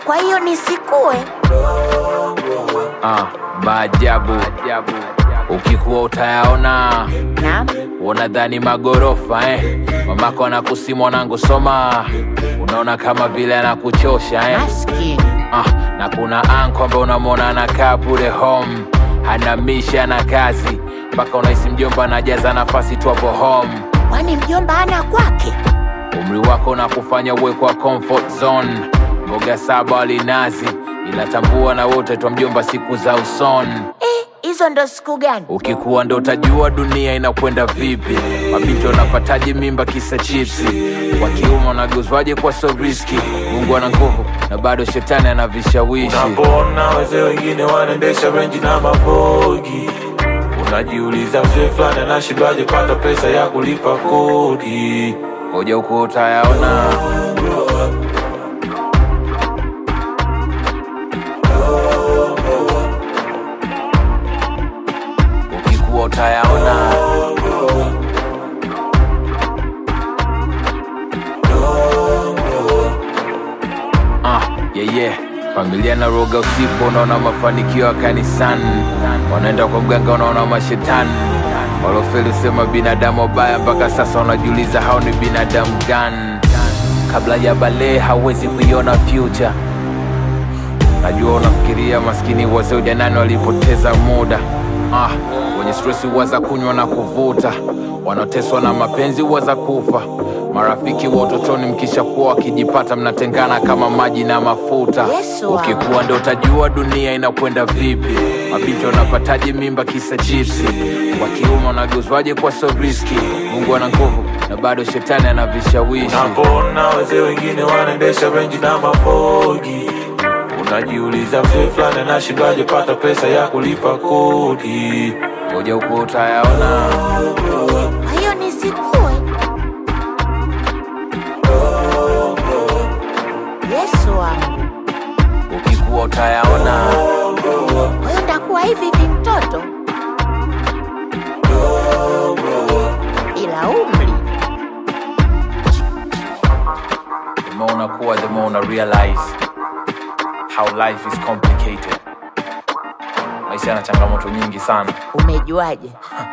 Kwa hiyo nisikue? Maajabu ukikuwa utayaona. Naam. Unadhani magorofa mamako anakusi mwanangu soma. Unaona kama vile anakuchosha Maskini. na kuna anko ambaye unamwona anakaa bure home, hana misha na kazi, mpaka unahisi mjomba anajaza nafasi tu hapo home. Kwani mjomba ana kwake? Umri wako unakufanya uwe kwa comfort zone. Mboga 7 alinazi, ila tambua na wote twa mjomba siku za usoni. Hizo ndo siku gani? Ukikuwa ndo utajua dunia inakwenda vipi. Mabinti wanapataje mimba kisa chipsi, wa kiume wanaguzwaje kwa so risky. Mungu ana nguvu na bado shetani anavishawishi. Unapona wazee wengine wanaendesha renji na mabogi, unajiuliza mzee fulani anashindaje pata pesa ya kulipa kodi. Ngoja huko utayaona. Ukikuwa utayaona. Familia na roga usiku, unaona mafanikio ya kanisani. Wanaenda kwa mganga, unaona mashetani. Walofeli sema binadamu wabaya, mpaka sasa unajiuliza hao ni binadamu gani? Kabla ya bale hawezi kuiona future. Najua unafikiria maskini wazee ujanani walipoteza muda. Wenye stress waza kunywa na kuvuta, wanateswa na mapenzi waza kufa. Marafiki wa utotoni mkisha kuwa wakijipata mnatengana kama maji na mafuta. Ukikuwa ndo utajua dunia inakwenda vipi. Mabinti wanapataje mimba kisa chipsi, wa kiume wanaguzwaje kwa so risky. Mungu ana nguvu na bado shetani anavishawishi. Unapona wazee wengine wanaendesha renji na mabogi, unajiuliza mzee fulani anashindaje pata pesa ya kulipa kodi. Ngoja huko utayaona. Kwa hiyo nisikue? Yesu wangu. Ukikuwa utayaona. Kwa hiyo ndakuwa hivi mtoto? Ila umri. The more unakuwa, the more una realize how life is complicated. Maisha yana changamoto nyingi sana. Umejuaje?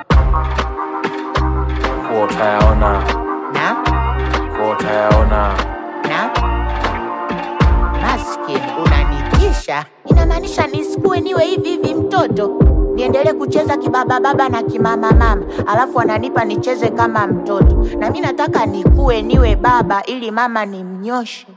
Kuwa utayaona. Na? Kuwa utayaona. Na? Maskini, unanitisha. Inamaanisha nisikue niwe hivi mtoto? Niendelee kucheza kibaba baba na kimama mama, alafu ananipa nicheze kama mtoto? Na mimi nataka nikue niwe baba ili mama nimnyoshe.